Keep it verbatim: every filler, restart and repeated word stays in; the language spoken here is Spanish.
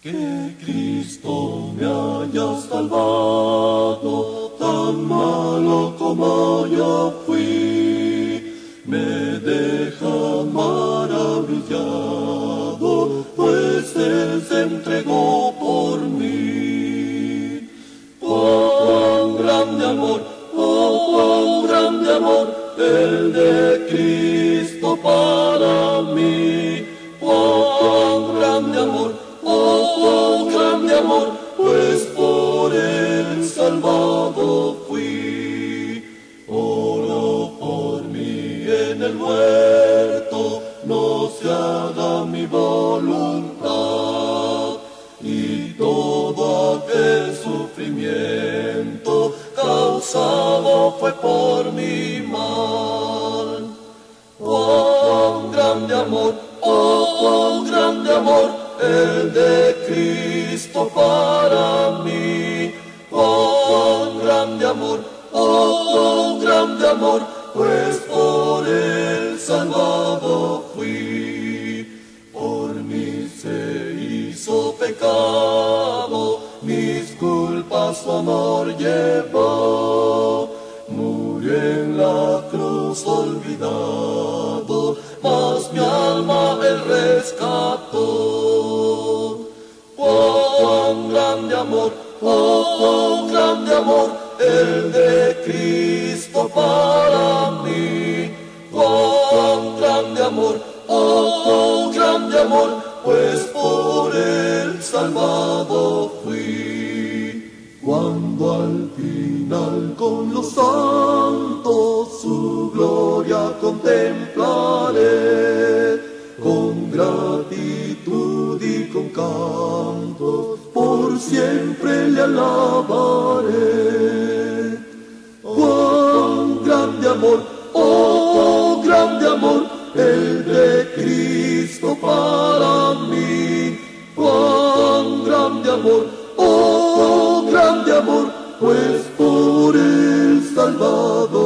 Que Cristo me haya salvado, tan malo como yo fui, me deja maravillado, pues Él se entregó por mí. Cuán grande amor, oh cuán grande amor, el de Cristo para mí. Cuán grande amor, oh cuán grande amor, pues por Él salvado fui. Oro por mí en el huerto, no se haga mi voluntad, y todo aquel sufrimiento causado fue por mi mal. Cuán grande amor, oh cuán grande amor, el de Cristo para mí. Cuán grande amor, oh cuán grande amor, pues por Él salvado fui. Por mí se hizo pecado, mis culpas su amor llevó. Murió en la cruz olvidado, mas mi alma Él rescató. Cuán grande amor, oh cuán grande amor, el de Cristo para mí. Cuán grande amor, oh cuán grande amor, pues por Él salvado fui. Cuando al final con los santos su gloria contemplaré, con gratitud y con cantos por siempre le alabaré. Cuán grande amor, oh grande amor, el de Cristo para mí. Cuán grande amor, oh grande amor, pues por Él salvado